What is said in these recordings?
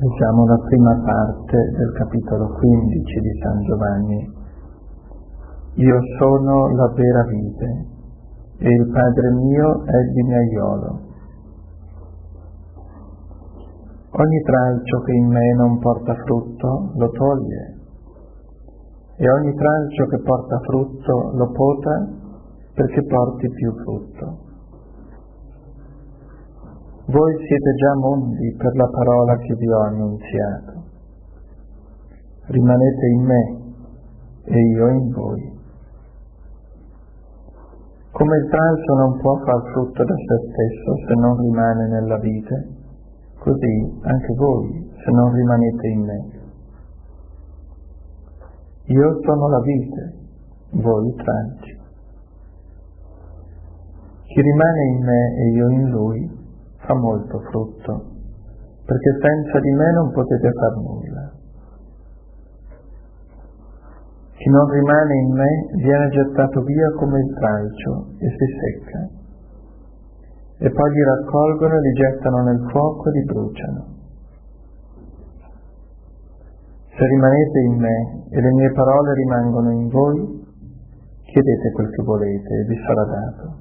Leggiamo la prima parte del capitolo 15 di San Giovanni. Io sono la vera vite e il Padre mio è il vignaiolo. Ogni tralcio che in me non porta frutto lo toglie, e ogni tralcio che porta frutto lo pota perché porti più frutto. Voi siete già mondi per la parola che vi ho annunziato. Rimanete in me e io in voi. Come il tralcio non può far frutto da se stesso se non rimane nella vite, così anche voi se non rimanete in me. Io sono la vite, voi i tralci. Chi rimane in me e io in lui fa molto frutto, perché senza di me non potete far nulla. Chi non rimane in me viene gettato via come il tralcio e si secca, e poi li raccolgono e li gettano nel fuoco e li bruciano. Se rimanete in me e le mie parole rimangono in voi, chiedete quel che volete e vi sarà dato.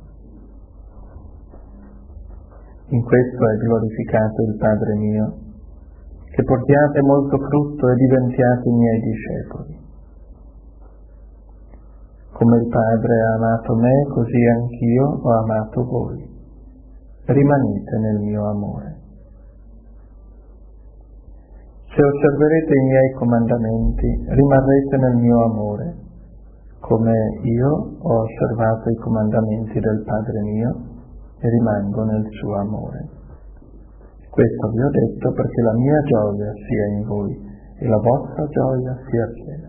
In questo è glorificato il Padre mio, che portiate molto frutto e diventiate i miei discepoli. Come il Padre ha amato me, così anch'io ho amato voi. Rimanete nel mio amore. Se osserverete i miei comandamenti, rimarrete nel mio amore, come io ho osservato i comandamenti del Padre mio e rimango nel suo amore. Questo vi ho detto perché la mia gioia sia in voi e la vostra gioia sia piena.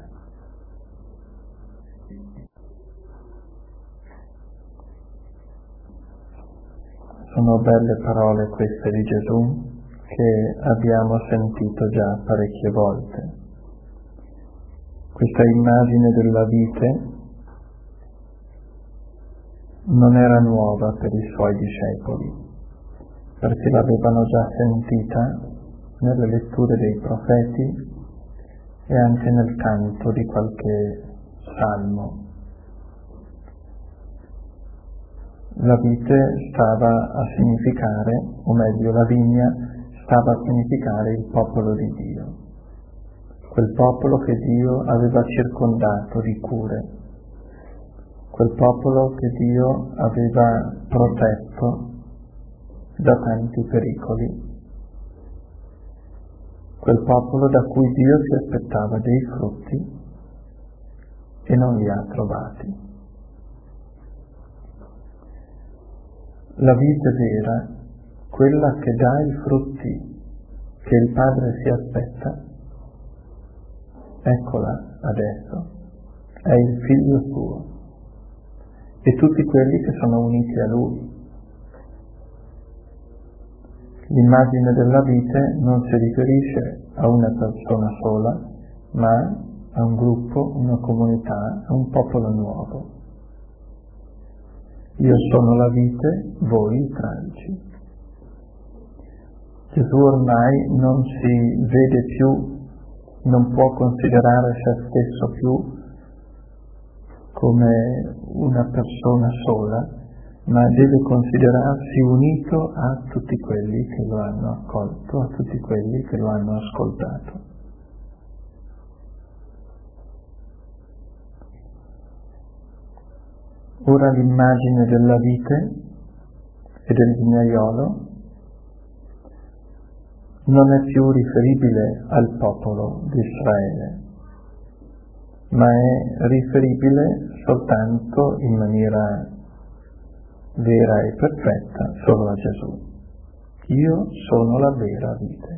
Sono belle parole queste di Gesù che abbiamo sentito già parecchie volte. Questa immagine della vite non era nuova per i suoi discepoli, perché l'avevano già sentita nelle letture dei profeti e anche nel canto di qualche salmo. La vite stava a significare, o meglio la vigna stava a significare il popolo di Dio, quel popolo che Dio aveva circondato di cure, quel popolo che Dio aveva protetto da tanti pericoli, quel popolo da cui Dio si aspettava dei frutti e non li ha trovati. La vite vera, quella che dà i frutti che il Padre si aspetta, eccola adesso, è il Figlio suo e tutti quelli che sono uniti a Lui. L'immagine della vite non si riferisce a una persona sola, ma a un gruppo, una comunità, a un popolo nuovo. Io sono la vite, voi i tralci. Gesù ormai non si vede più, non può considerare se stesso più come una persona sola, ma deve considerarsi unito a tutti quelli che lo hanno accolto, a tutti quelli che lo hanno ascoltato. Ora l'immagine della vite e del vignaiolo non è più riferibile al popolo di Israele, ma è riferibile soltanto in maniera vera e perfetta solo a Gesù. Io sono la vera vite,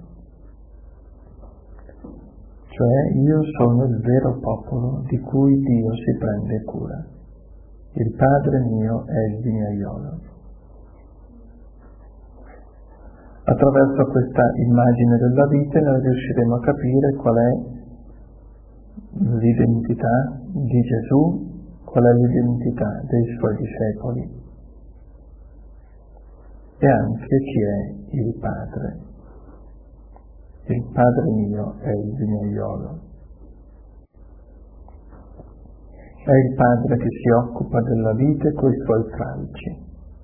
cioè io sono il vero popolo di cui Dio si prende cura. Il Padre mio è il vignaiolo. Attraverso questa immagine della vite noi riusciremo a capire qual è l'identità di Gesù, qual è l'identità dei suoi discepoli e anche chi è il Padre. il Padre mio è il vignaiolo. È il Padre che si occupa della vite coi suoi tralci.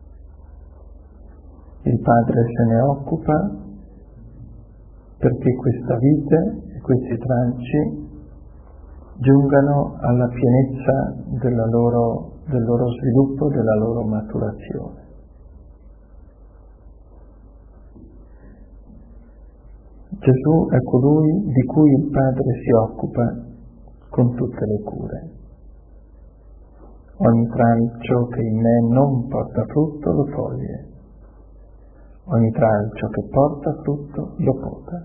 Il Padre se ne occupa perché questa vite e questi tralci giungano alla pienezza del loro sviluppo, della loro maturazione. Gesù è colui di cui il Padre si occupa con tutte le cure. Ogni tralcio che in me non porta frutto lo toglie. Ogni tralcio che porta frutto lo poda.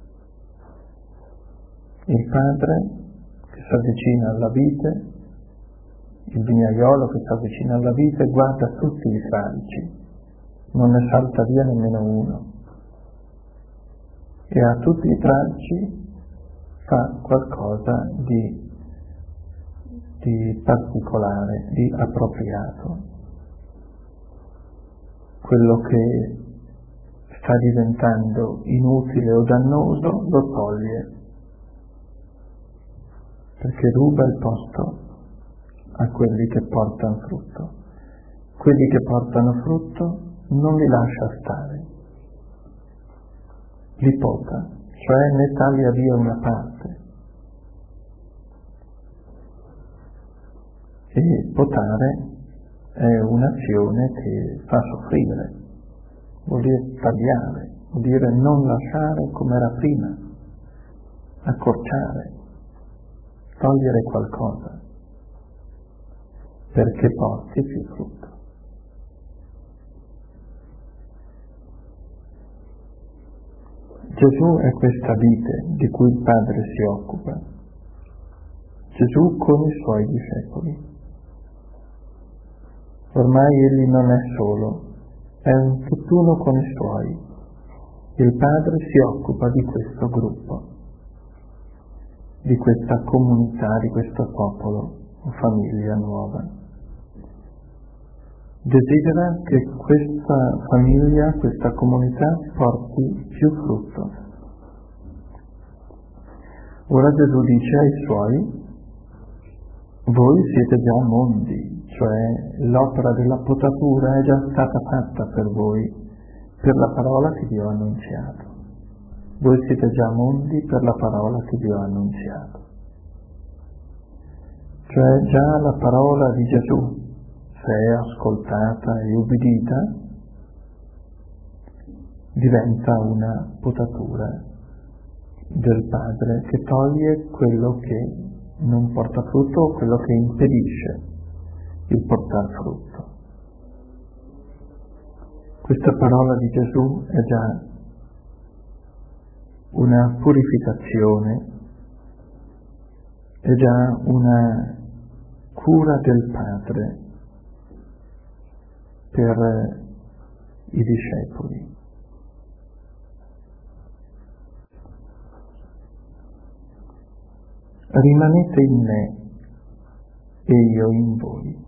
Il Padre che si avvicina alla vite, il vignaiolo che si avvicina alla vite, guarda tutti i tralci, non ne salta via nemmeno uno. E a tutti i tralci fa qualcosa di particolare, di appropriato. Quello che sta diventando inutile o dannoso lo toglie, perché ruba il posto a quelli che portano frutto. Quelli che portano frutto non li lascia stare, li poda, cioè ne taglia via una parte. E potare è un'azione che fa soffrire, vuol dire tagliare, vuol dire non lasciare come era prima, accorciare, togliere qualcosa, perché porti più frutto. Gesù è questa vite di cui il Padre si occupa. Gesù con i suoi discepoli. Ormai egli non è solo, è un tutt'uno con i suoi. Il Padre si occupa di questo gruppo, di questa comunità, di questo popolo o famiglia nuova. Desidera che questa famiglia, questa comunità porti più frutto. Ora Gesù dice ai suoi: voi siete già mondi, cioè l'opera della potatura è già stata fatta per voi, per la parola che vi ho annunziato. Voi siete già mondi per la parola che vi ho annunziato. Cioè già la parola di Gesù, se è ascoltata e ubbidita, diventa una potatura del Padre che toglie quello che non porta frutto o quello che impedisce il portar frutto. Questa parola di Gesù è già una purificazione, è già una cura del Padre per i discepoli. Rimanete in me e io in voi.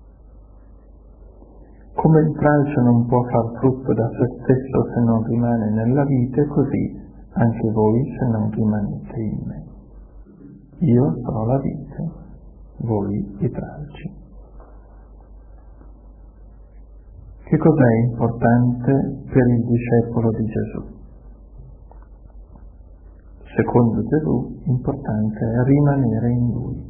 Come il tralcio non può far frutto da se stesso se non rimane nella vite, così anche voi se non rimanete in me. Io sono la vite, voi i tralci. Che cos'è importante per il discepolo di Gesù? Secondo Gesù, importante è rimanere in Lui.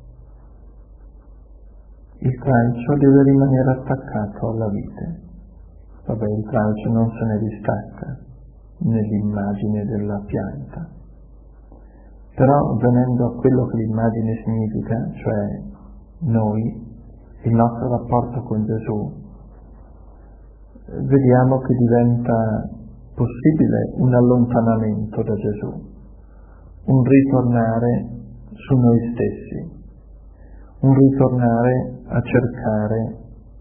Il tralcio deve rimanere attaccato alla vite. Vabbè, il tralcio non se ne distacca nell'immagine della pianta. Però venendo a quello che l'immagine significa, cioè noi, il nostro rapporto con Gesù, vediamo che diventa possibile un allontanamento da Gesù, un ritornare su noi stessi, un ritornare a cercare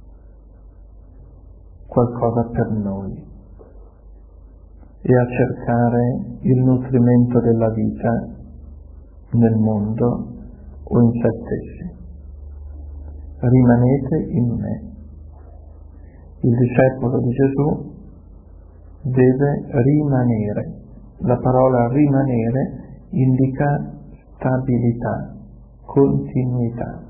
qualcosa per noi e a cercare il nutrimento della vita nel mondo o in se stessi. Rimanete in me. Il discepolo di Gesù deve rimanere La parola rimanere indica stabilità, continuità.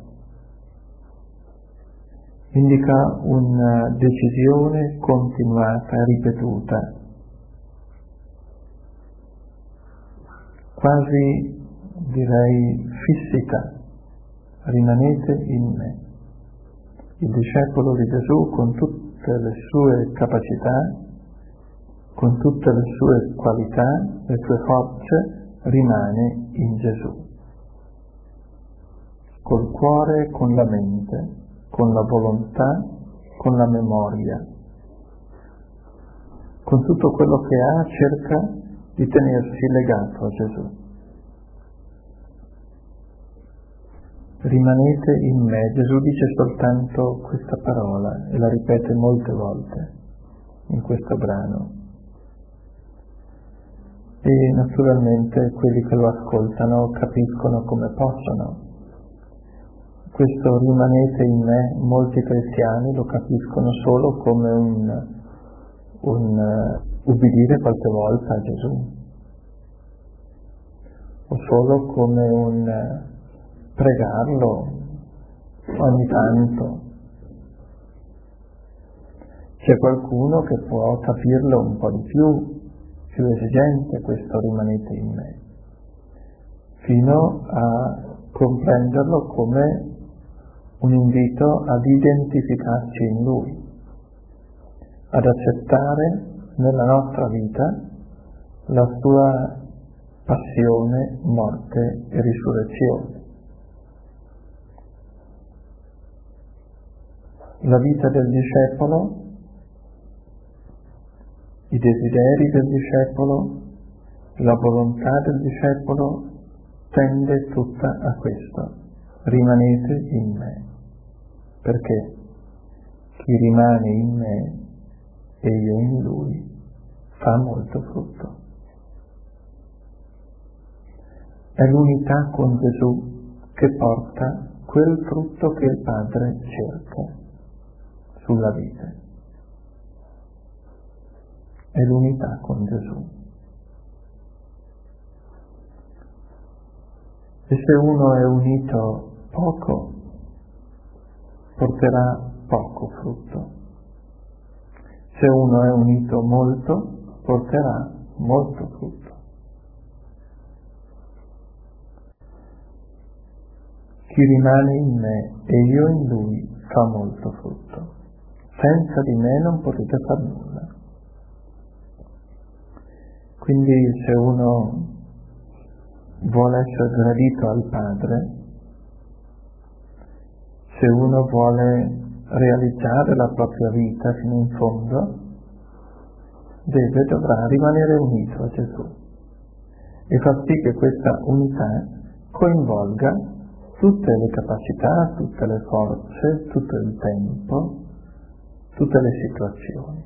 Indica una decisione continuata, ripetuta, quasi direi fissità. Rimanete in me. Il discepolo di Gesù, con tutte le sue capacità, con tutte le sue qualità, le sue forze, rimane in Gesù. Col cuore, con la mente, con la volontà, con la memoria. Con tutto quello che ha, cerca di tenersi legato a Gesù. Rimanete in me. Gesù dice soltanto questa parola e la ripete molte volte in questo brano. E naturalmente quelli che lo ascoltano capiscono come possono. Questo rimanete in me, molti cristiani lo capiscono solo come un ubbidire qualche volta a Gesù, o solo come un pregarlo ogni tanto. C'è qualcuno che può capirlo un po' di più esigente questo rimanete in me, fino a comprenderlo come un invito ad identificarci in Lui, ad accettare nella nostra vita la sua passione, morte e risurrezione. La vita del discepolo, i desideri del discepolo, la volontà del discepolo tende tutta a questo. Rimanete in me. Perché chi rimane in me e io in lui fa molto frutto. È l'unità con Gesù che porta quel frutto che il Padre cerca sulla vita. È l'unità con Gesù. E se uno è unito poco, porterà poco frutto. Se uno è unito molto, porterà molto frutto. Chi rimane in me e io in lui fa molto frutto. Senza di me non potete far nulla. Quindi se uno vuole essere gradito al Padre, se uno vuole realizzare la propria vita fino in fondo, dovrà rimanere unito a Gesù e far sì che questa unità coinvolga tutte le capacità, tutte le forze, tutto il tempo, tutte le situazioni.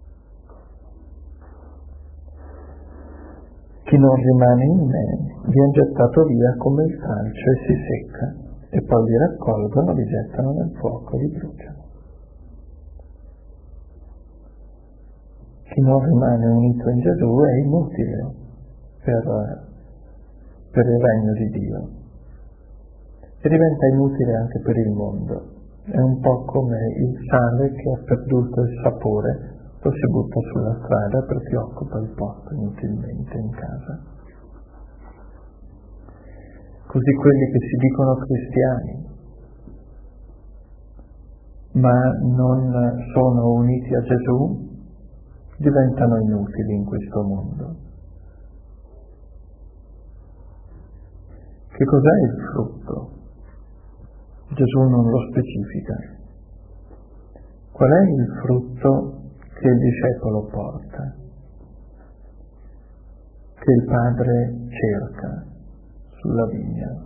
Chi non rimane in me viene gettato via come il calce e si secca, e poi li raccolgono, li gettano nel fuoco, li bruciano. Chi non rimane unito in Gesù è inutile per il regno di Dio e diventa inutile anche per il mondo. È un po' come il sale che ha perduto il sapore, lo si butta sulla strada perché occupa il posto inutilmente in casa. Così quelli che si dicono cristiani ma non sono uniti a Gesù diventano inutili in questo mondo. Che cos'è il frutto? Gesù non lo specifica. Qual è il frutto che il discepolo porta, che il Padre cerca sulla vigna?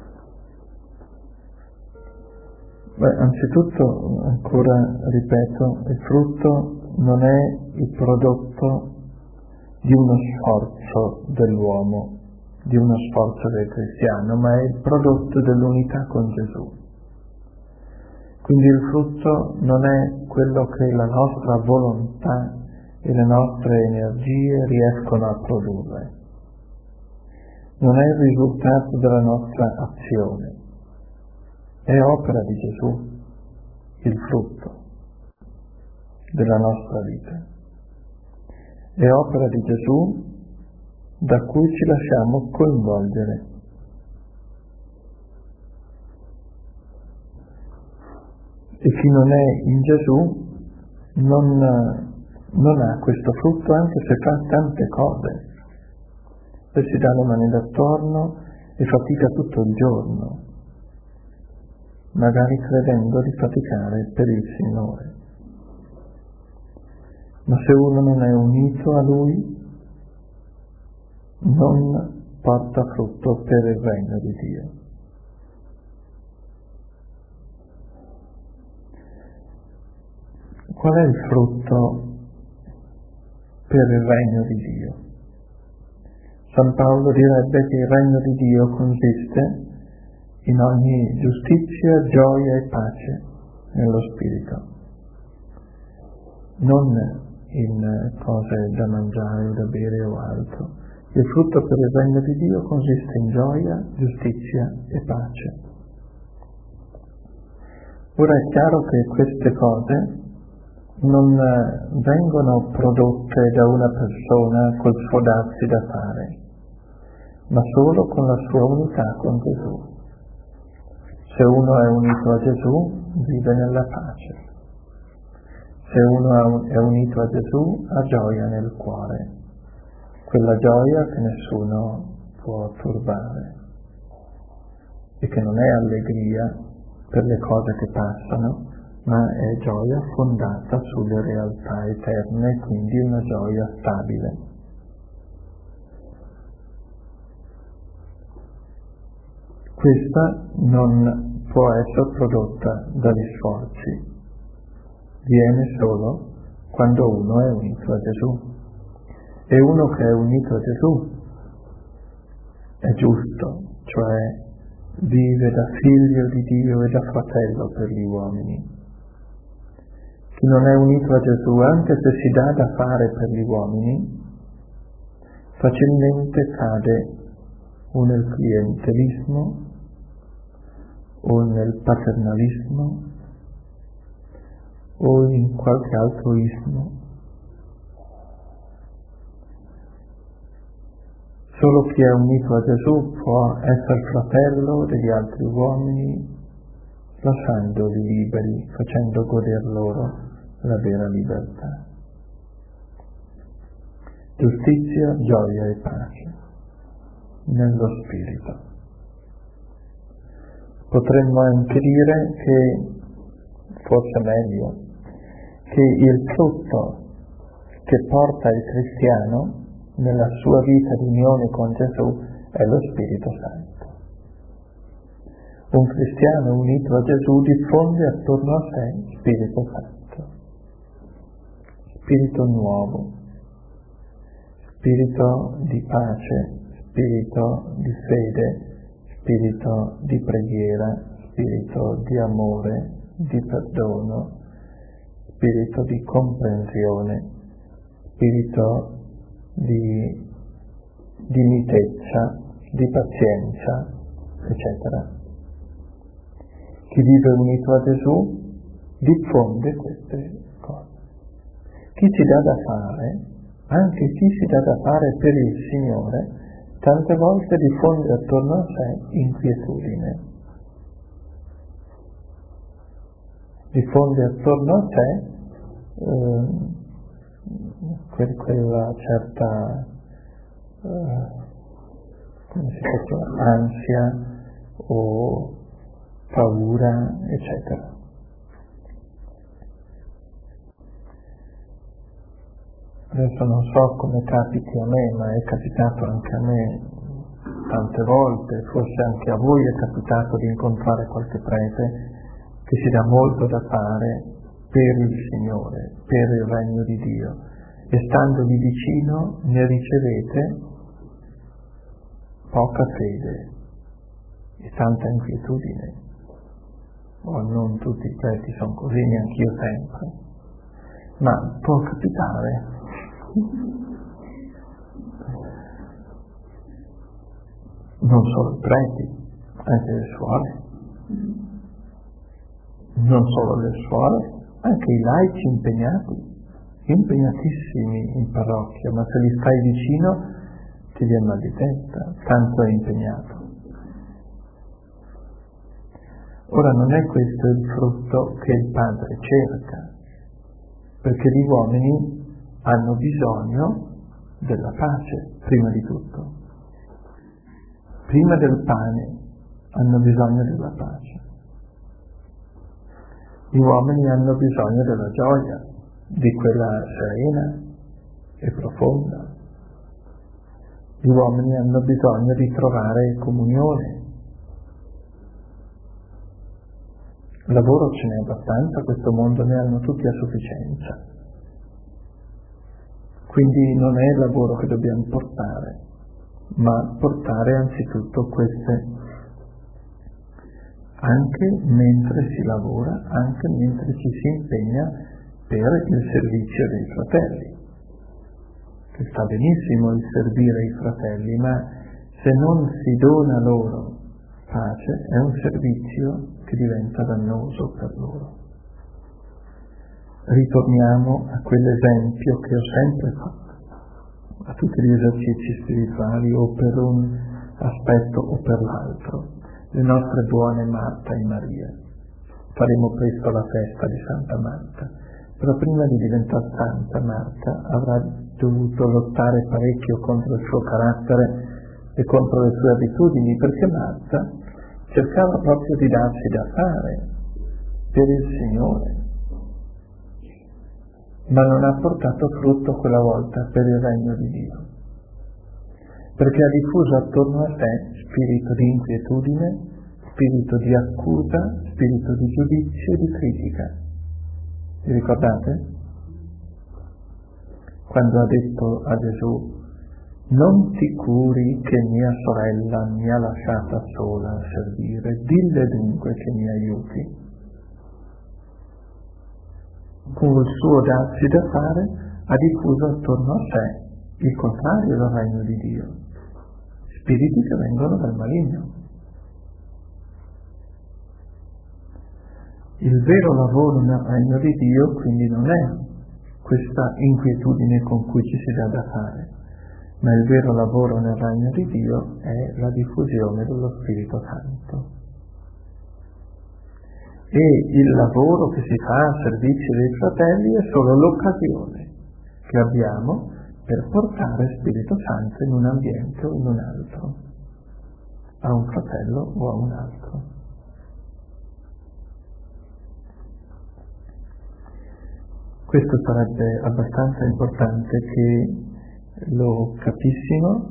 Anzitutto, ancora ripeto, il frutto non è il prodotto di uno sforzo dell'uomo, di uno sforzo del cristiano, ma è il prodotto dell'unità con Gesù. Quindi il frutto non è quello che la nostra volontà e le nostre energie riescono a produrre. Non è il risultato della nostra azione, è opera di Gesù, il frutto della nostra vita. È opera di Gesù da cui ci lasciamo coinvolgere. E chi non è in Gesù non ha questo frutto, anche se fa tante cose. Poi si dà le mani d'attorno e fatica tutto il giorno, magari credendo di faticare per il Signore. Ma se uno non è unito a Lui, non porta frutto per il regno di Dio. Qual è il frutto per il regno di Dio? San Paolo direbbe che il regno di Dio consiste in ogni giustizia, gioia e pace nello Spirito, non in cose da mangiare o da bere o altro. Il frutto per il regno di Dio consiste in gioia, giustizia e pace. Ora è chiaro che queste cose non vengono prodotte da una persona col suo darsi da fare, ma solo con la sua unità con Gesù. Se uno è unito a Gesù, vive nella pace. Se uno è unito a Gesù, ha gioia nel cuore, quella gioia che nessuno può turbare e che non è allegria per le cose che passano, ma è gioia fondata sulle realtà eterne, quindi una gioia stabile. Questa non può essere prodotta dagli sforzi, viene solo quando uno è unito a Gesù. E uno che è unito a Gesù è giusto, cioè vive da figlio di Dio e da fratello per gli uomini. Chi non è unito a Gesù, anche se si dà da fare per gli uomini, facilmente cade o nel clientelismo o nel paternalismo o in qualche altro ismo. Solo chi è unito a Gesù può essere fratello degli altri uomini, lasciandoli liberi, facendo goder loro la vera libertà. Giustizia, gioia e pace nello Spirito. Potremmo anche dire che, forse meglio, che il frutto che porta il cristiano nella sua vita di unione con Gesù è lo Spirito Santo. Un cristiano unito a Gesù diffonde attorno a sé Spirito Santo, Spirito nuovo, Spirito di pace, Spirito di fede, Spirito di preghiera, Spirito di amore, di perdono, Spirito di comprensione, Spirito di mitezza, di pazienza, eccetera. Chi vive unito a Gesù diffonde queste cose. Chi si dà da fare, anche chi si dà da fare per il Signore, tante volte diffonde attorno a sé inquietudine. Diffonde attorno a sé quella certa come si dice, ansia o paura, eccetera. Adesso non so come capiti a me, ma è capitato anche a me tante volte, forse anche a voi è capitato di incontrare qualche prete che si dà molto da fare per il Signore, per il regno di Dio, e standogli vicino ne ricevete poca fede e tanta inquietudine. Non tutti i preti sono così, neanch'io sempre, ma può capitare. Non solo i preti, anche le suore. Non solo le suore, anche i laici impegnatissimi in parrocchia, ma se li stai vicino ti viene mal di testa, tanto è impegnato. Ora non è questo il frutto che il Padre cerca, perché gli uomini hanno bisogno della pace, prima di tutto. Prima del pane hanno bisogno della pace. Gli uomini hanno bisogno della gioia, di quella serena e profonda. Gli uomini hanno bisogno di trovare comunione. Lavoro ce n'è abbastanza, questo mondo ne hanno tutti a sufficienza. Quindi non è il lavoro che dobbiamo portare, ma portare anzitutto queste, anche mentre si lavora, anche mentre ci si impegna per il servizio dei fratelli. Che sta benissimo il servire i fratelli, ma se non si dona loro pace è un servizio che diventa dannoso per loro. Ritorniamo a quell'esempio che ho sempre fatto, a tutti gli esercizi spirituali, o per un aspetto o per l'altro, le nostre buone Marta e Maria. Faremo presto la festa di Santa Marta, però prima di diventare santa Marta avrà dovuto lottare parecchio contro il suo carattere e contro le sue abitudini, perché Marta cercava proprio di darsi da fare per il Signore, ma non ha portato frutto quella volta per il regno di Dio, perché ha diffuso attorno a sé spirito di inquietudine, spirito di accusa, spirito di giudizio e di critica. Vi ricordate? Quando ha detto a Gesù: non ti curi che mia sorella mi ha lasciata sola a servire, dille dunque che mi aiuti. Con il suo darsi da fare ha diffuso attorno a sé il contrario del regno di Dio, spiriti che vengono dal maligno. Il vero lavoro nel regno di Dio quindi non è questa inquietudine con cui ci si dà da fare, ma il vero lavoro nel regno di Dio è la diffusione dello Spirito Santo. E il lavoro che si fa a servizio dei fratelli è solo l'occasione che abbiamo per portare Spirito Santo in un ambiente o in un altro, a un fratello o a un altro. Questo sarebbe abbastanza importante che lo capissimo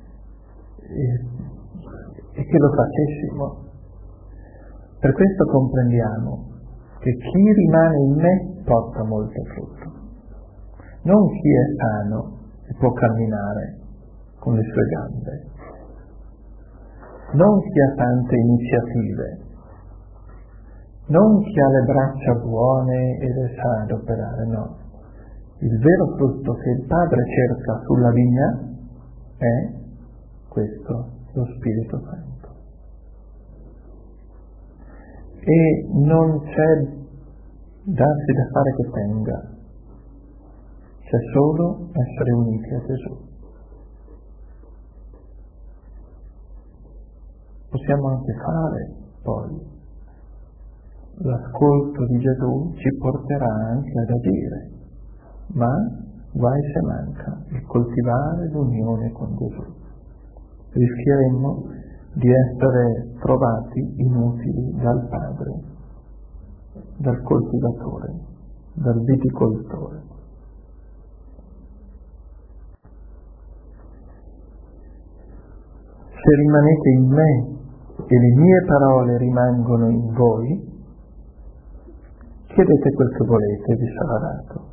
e che lo facessimo. Per questo comprendiamo che chi rimane in me porta molto frutto, non chi è sano e può camminare con le sue gambe, non chi ha tante iniziative, non chi ha le braccia buone e le sa adoperare, no. Il vero frutto che il Padre cerca sulla vigna è questo, lo Spirito Santo. E non c'è darsi da fare che tenga, c'è solo essere uniti a Gesù. Possiamo anche fare poi. L'ascolto di Gesù ci porterà anche ad agire, ma guai se manca il coltivare l'unione con Gesù. Rischieremmo di essere trovati inutili dal Padre, dal coltivatore, dal viticoltore. Se rimanete in me e le mie parole rimangono in voi, chiedete quel che volete e vi sarà dato.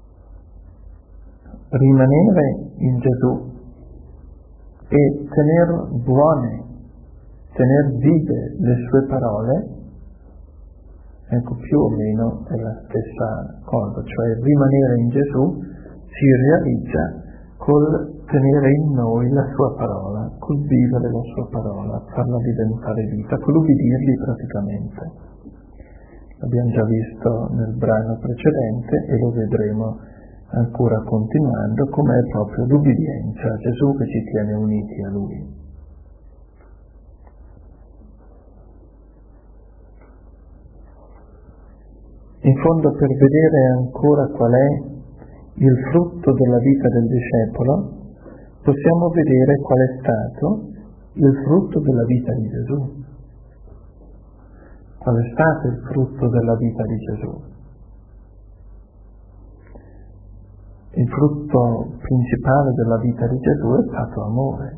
Rimanere in Gesù e tener vive le sue parole, ecco, più o meno è la stessa cosa, cioè rimanere in Gesù si realizza col tenere in noi la sua parola, col vivere la sua parola, farla diventare vita, con ubbidirgli praticamente. L'abbiamo già visto nel brano precedente e lo vedremo ancora continuando, com'è proprio l'ubbidienza a Gesù che ci tiene uniti a Lui. In fondo, per vedere ancora qual è il frutto della vita del discepolo, possiamo vedere qual è stato il frutto della vita di Gesù. Qual è stato il frutto della vita di Gesù? Il frutto principale della vita di Gesù è stato amore,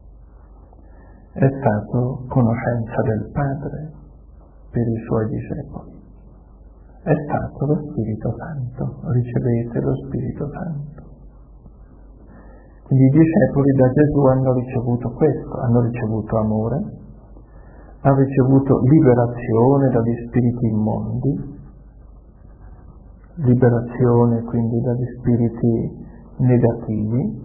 è stato conoscenza del Padre per i Suoi discepoli. È stato lo Spirito Santo, ricevete lo Spirito Santo. Quindi i discepoli da Gesù hanno ricevuto questo, hanno ricevuto amore, hanno ricevuto liberazione dagli spiriti immondi, liberazione quindi dagli spiriti negativi,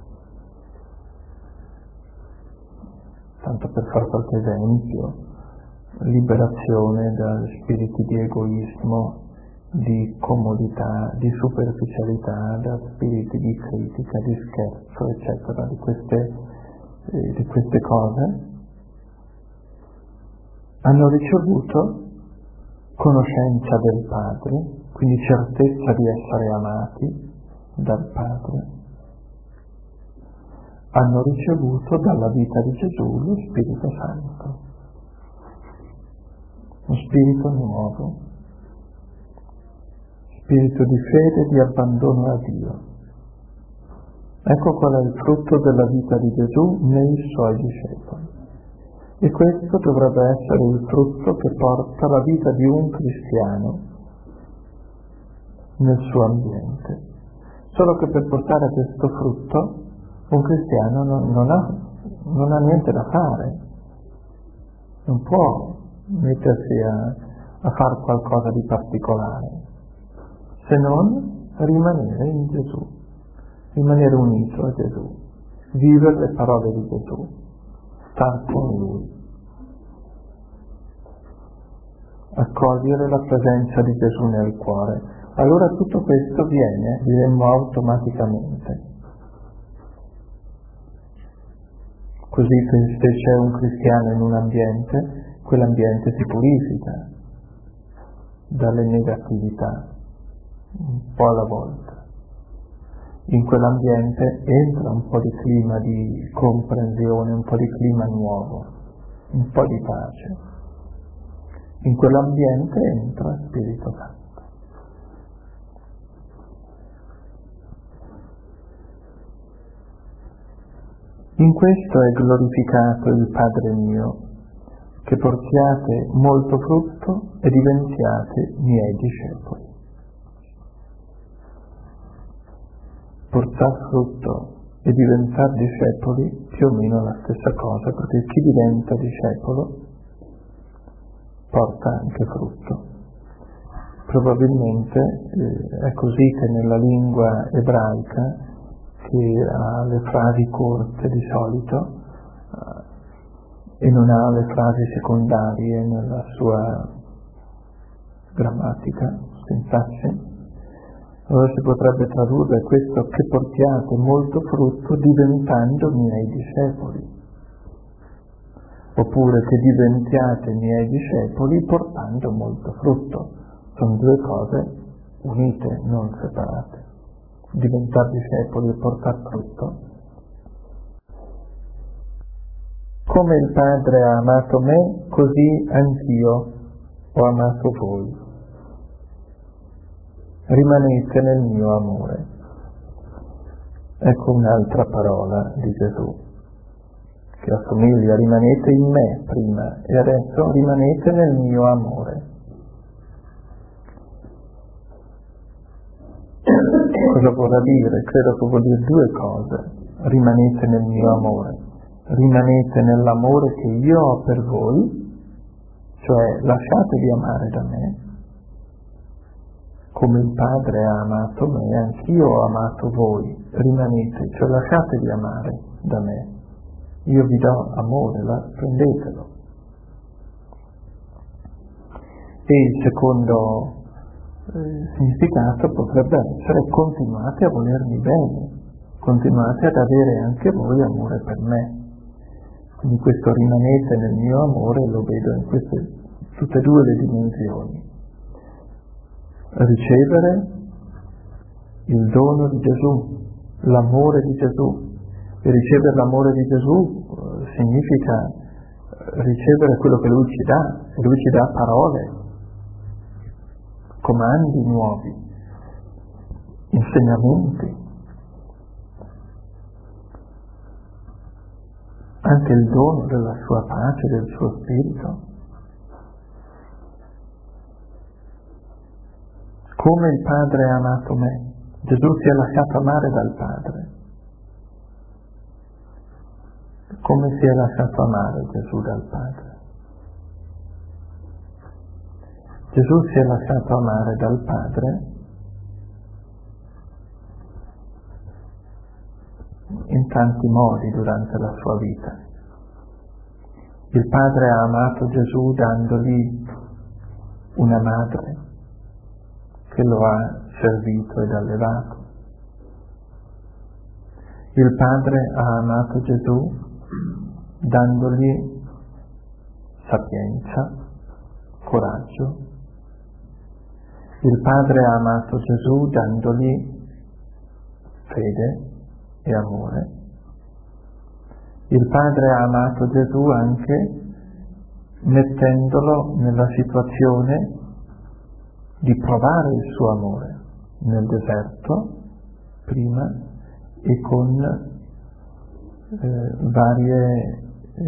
tanto per fare qualche esempio, liberazione da spiriti di egoismo, di comodità, di superficialità, da spiriti di critica, di scherzo, eccetera, di queste cose. Hanno ricevuto conoscenza del Padre, quindi certezza di essere amati dal Padre. Hanno ricevuto dalla vita di Gesù lo Spirito Santo, un spirito nuovo, spirito di fede e di abbandono a Dio. Ecco qual è il frutto della vita di Gesù nei Suoi discepoli. E questo dovrebbe essere il frutto che porta la vita di un cristiano nel suo ambiente. Solo che per portare questo frutto un cristiano non ha niente da fare, non può mettersi a fare qualcosa di particolare, se non rimanere in Gesù, rimanere unito a Gesù, vivere le parole di Gesù, star con Lui, accogliere la presenza di Gesù nel cuore. Allora tutto questo diremmo automaticamente. Così se c'è un cristiano in un ambiente, quell'ambiente si purifica dalle negatività, un po' alla volta. In quell'ambiente entra un po' di clima di comprensione, un po' di clima nuovo, un po' di pace. In quell'ambiente entra Spirito Santo. In questo è glorificato il Padre mio, che portiate molto frutto e diventiate miei discepoli. Portar frutto e diventare discepoli più o meno la stessa cosa, perché chi diventa discepolo porta anche frutto. Probabilmente è così che nella lingua ebraica, che ha le frasi corte di solito e non ha le frasi secondarie nella sua grammatica, sintassi, allora si potrebbe tradurre questo: che portiate molto frutto diventando miei discepoli, oppure che diventiate miei discepoli portando molto frutto. Sono due cose unite, non separate. Diventare discepoli e portare frutto. Come il Padre ha amato me, così anch'io ho amato voi. Rimanete nel mio amore. Ecco un'altra parola di Gesù, che assomiglia: rimanete in me prima e adesso rimanete nel mio amore. Cosa vorrà dire? Credo che vuol dire due cose. Rimanete nel mio amore. Rimanete nell'amore che io ho per voi, cioè lasciatevi amare da me, come il Padre ha amato me, anch'io ho amato voi, rimanete, cioè lasciatevi amare da me. Io vi do amore, prendetelo. E il secondo significato potrebbe essere: continuate a volermi bene, continuate ad avere anche voi amore per me. Quindi questo rimanete nel mio amore lo vedo in queste tutte e due le dimensioni. Ricevere il dono di Gesù, l'amore di Gesù. E ricevere l'amore di Gesù significa ricevere quello che Lui ci dà, e Lui ci dà parole, comandi nuovi, insegnamenti, anche il dono della sua pace, del suo spirito. Come il Padre ha amato me, Gesù si è lasciato amare dal Padre. Come si è lasciato amare Gesù dal Padre? Gesù si è lasciato amare dal Padre in tanti modi durante la sua vita. Il Padre ha amato Gesù dandogli una madre che lo ha servito ed allevato. Il Padre ha amato Gesù dandogli sapienza, coraggio. Il Padre ha amato Gesù dandogli fede e amore. Il Padre ha amato Gesù anche mettendolo nella situazione di provare il suo amore nel deserto prima e con varie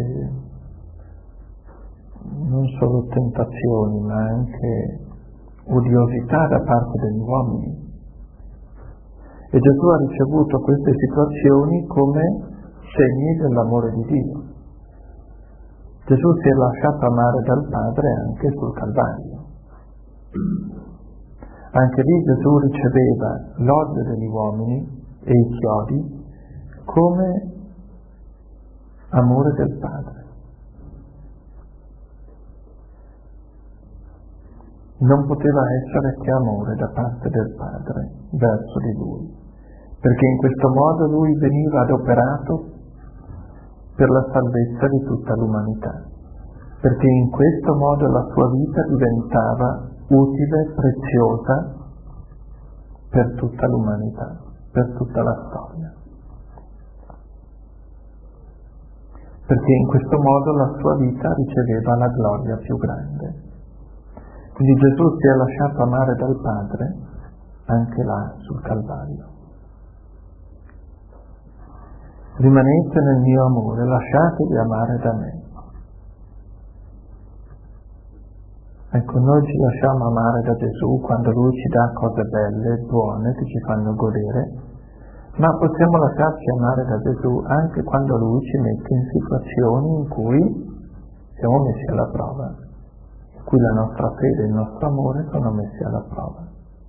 non solo tentazioni ma anche odiosità da parte degli uomini. E Gesù ha ricevuto queste situazioni come segni dell'amore di Dio. Gesù si è lasciato amare dal Padre anche sul Calvario. Anche lì Gesù riceveva l'odio degli uomini e i chiodi come amore del Padre. Non poteva essere che amore da parte del Padre verso di Lui, perché in questo modo Lui veniva adoperato per la salvezza di tutta l'umanità, perché in questo modo la sua vita diventava utile, preziosa per tutta l'umanità, per tutta la storia. Perché in questo modo la sua vita riceveva la gloria più grande. Quindi Gesù si è lasciato amare dal Padre anche là sul Calvario. Rimanete nel mio amore, lasciatevi amare da me. Ecco, noi ci lasciamo amare da Gesù quando Lui ci dà cose belle, buone, che ci fanno godere, ma possiamo lasciarci amare da Gesù anche quando Lui ci mette in situazioni in cui siamo messi alla prova, in cui la nostra fede e il nostro amore sono messi alla prova.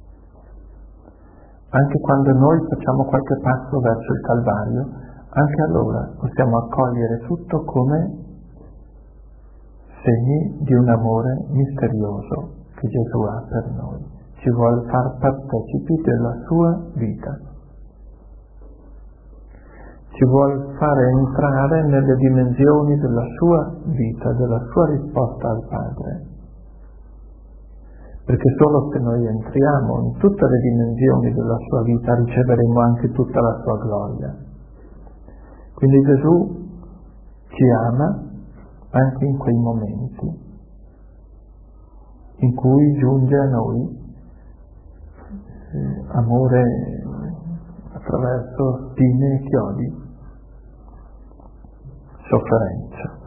Anche quando noi facciamo qualche passo verso il Calvario, anche allora possiamo accogliere tutto come segni di un amore misterioso che Gesù ha per noi. Ci vuole far partecipi della sua vita. Ci vuole fare entrare nelle dimensioni della sua vita, della sua risposta al Padre. Perché solo se noi entriamo in tutte le dimensioni della sua vita riceveremo anche tutta la sua gloria. Quindi Gesù ci ama anche in quei momenti in cui giunge a noi amore attraverso spine e chiodi, sofferenza.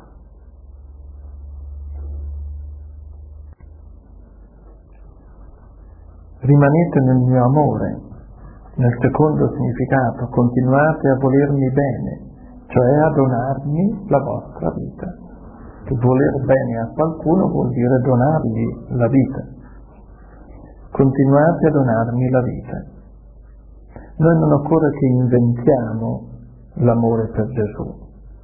Rimanete nel mio amore, nel secondo significato, continuate a volermi bene, cioè a donarmi la vostra vita. Che voler bene a qualcuno vuol dire donargli la vita. continuate a donarmi la vita. Noi non occorre che inventiamo l'amore per Gesù.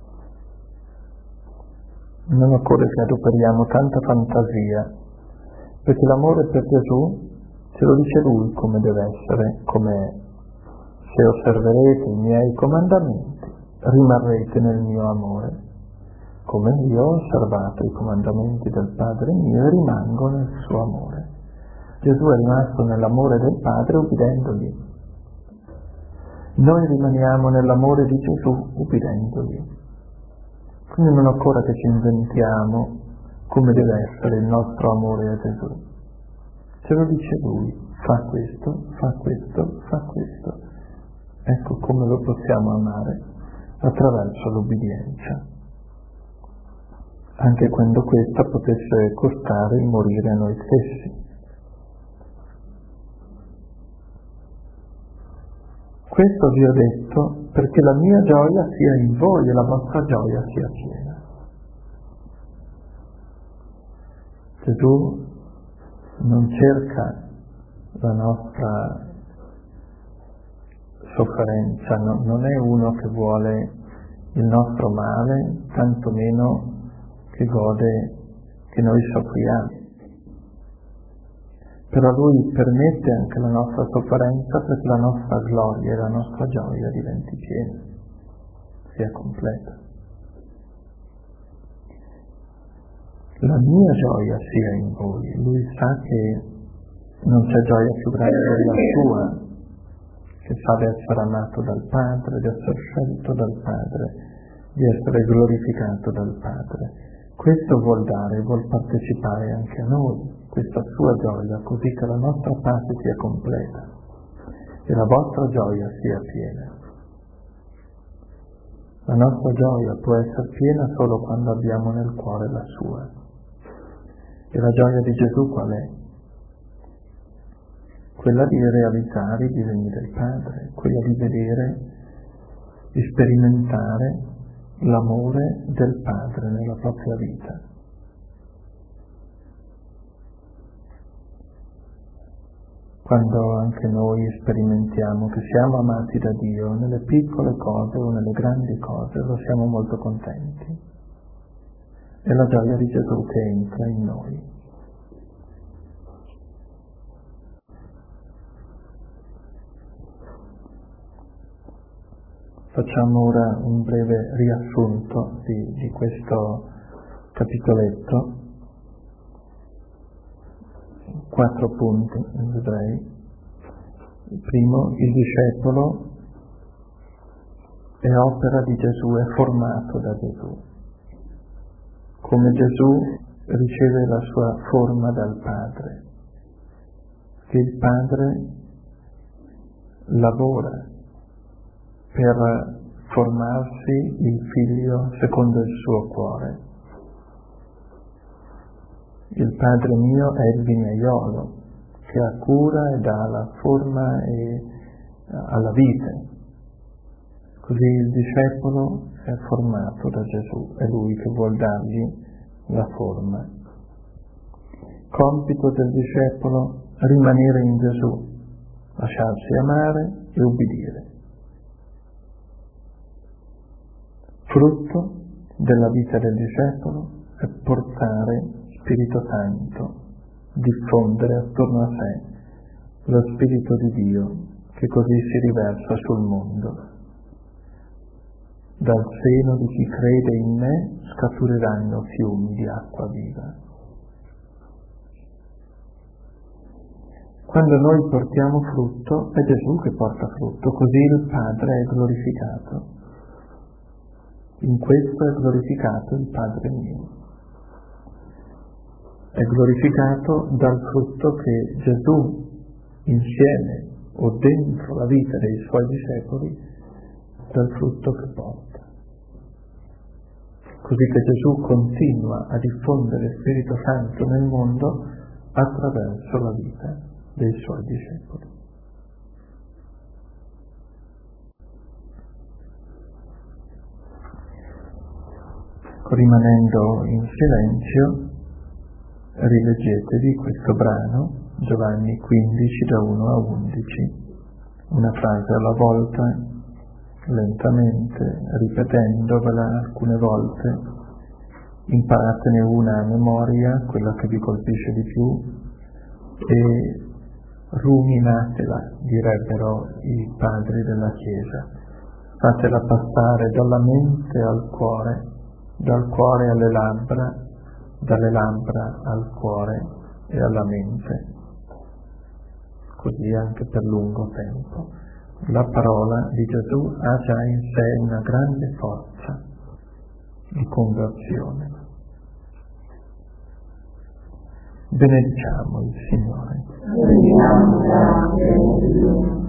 Non occorre che adoperiamo tanta fantasia, perché l'amore per Gesù ce lo dice Lui come deve essere, come se osserverete i miei comandamenti, rimarrete nel mio amore, come io ho osservato i comandamenti del Padre mio e rimango nel suo amore. Gesù è rimasto nell'amore del Padre ubbidendogli. Noi rimaniamo nell'amore di Gesù ubbidendogli. Quindi non occorre che ci inventiamo come deve essere il nostro amore a Gesù. Ce lo dice Lui, fa questo, fa questo, fa questo. Ecco come lo possiamo amare, attraverso l'obbedienza. Anche quando questa potesse costare il morire a noi stessi. Questo vi ho detto perché la mia gioia sia in voi e la vostra gioia sia piena. Gesù non cerca la nostra sofferenza, non è uno che vuole il nostro male, tantomeno che gode che noi soffriamo. Però Lui permette anche la nostra sofferenza perché la nostra gloria e la nostra gioia diventi piena, sia completa. La mia gioia sia in voi. Lui sa che non c'è gioia più grande della sua, che sa di essere amato dal Padre, di essere scelto dal Padre, di essere glorificato dal Padre. Questo vuol dare, vuol partecipare anche a noi, questa sua gioia, così che la nostra pace sia completa e la vostra gioia sia piena. La nostra gioia può essere piena solo quando abbiamo nel cuore la sua. E la gioia di Gesù qual è? Quella di realizzare i disegni del Padre, quella di vedere, di sperimentare l'amore del Padre nella propria vita. Quando anche noi sperimentiamo che siamo amati da Dio nelle piccole cose o nelle grandi cose, lo siamo molto contenti. È la gioia di Gesù che entra in noi. Facciamo ora un breve riassunto di questo capitoletto. 4 punti vedrei. Il primo, il discepolo è opera di Gesù, è formato da Gesù. Come Gesù riceve la sua forma dal Padre, che il Padre lavora per formarsi il Figlio secondo il suo cuore. Il Padre mio è il vignaiolo che ha cura e dà la forma alla vite. Così il discepolo è formato da Gesù, è Lui che vuol dargli la forma. Compito del discepolo: rimanere in Gesù, lasciarsi amare e ubbidire. Frutto della vita del discepolo è portare Spirito Santo, diffondere attorno a sé lo Spirito di Dio che così si riversa sul mondo. Dal seno di chi crede in me scaturiranno fiumi di acqua viva. Quando noi portiamo frutto, è Gesù che porta frutto, così il Padre è glorificato. In questo è glorificato il Padre mio. È glorificato dal frutto che Gesù, insieme o dentro la vita dei suoi discepoli, dal frutto che porta. Così che Gesù continua a diffondere il Spirito Santo nel mondo attraverso la vita dei suoi discepoli. Rimanendo in silenzio, rileggetevi questo brano Giovanni 15 da 1 a 11, una frase alla volta, lentamente, ripetendovela alcune volte, imparatene una a memoria, quella che vi colpisce di più, e ruminatela, direbbero i padri della Chiesa. Fatela passare dalla mente al cuore, dal cuore alle labbra, dalle labbra al cuore e alla mente. Così anche per lungo tempo. La parola di Gesù ha già in sé una grande forza di conversione. Benediciamo il Signore.